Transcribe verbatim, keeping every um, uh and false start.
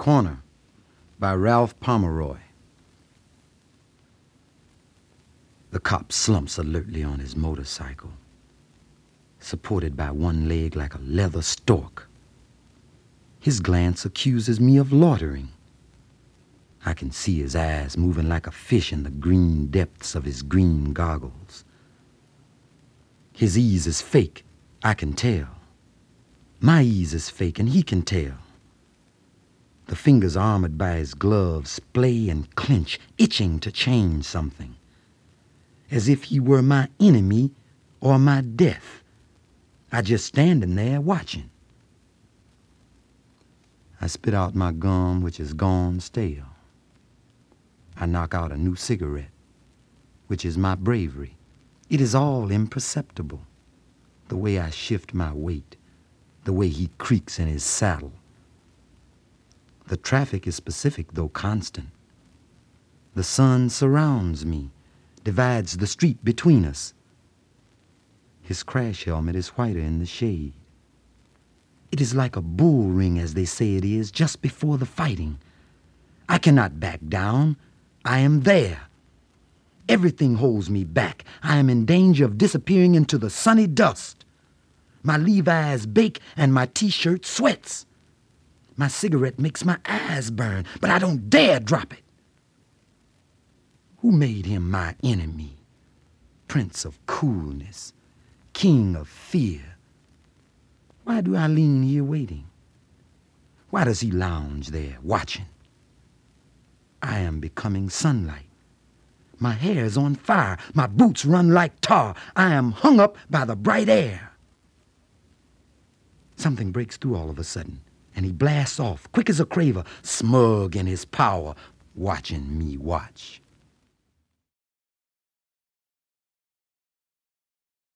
Corner by Ralph Pomeroy. The cop slumps alertly on his motorcycle, supported by one leg like a leather stork. His glance accuses me of loitering. I can see his eyes moving like a fish in the green depths of his green goggles. His ease is fake, I can tell. My ease is fake, and he can tell. The fingers armored by his gloves splay and clench, itching to change something, as if he were my enemy or my death. I just standing there watching. I spit out my gum, which is gone stale. I knock out a new cigarette, which is my bravery. It is all imperceptible. The way I shift my weight, the way he creaks in his saddle. The traffic is specific, though constant. The sun surrounds me, divides the street between us. His crash helmet is whiter in the shade. It is like a bull ring, as they say it is, just before the fighting. I cannot back down. I am there. Everything holds me back. I am in danger of disappearing into the sunny dust. My Levi's bake and my T-shirt sweats. My cigarette makes my eyes burn, but I don't dare drop it. Who made him my enemy? Prince of coolness, king of fear. Why do I lean here waiting? Why does he lounge there watching? I am becoming sunlight. My hair is on fire. My boots run like tar. I am hung up by the bright air. Something breaks through all of a sudden, and he blasts off, quick as a craver, smug in his power, watching me watch.